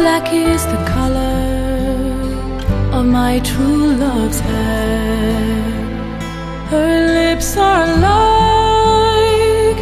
Black is the color of my true love's hair. Her lips are love.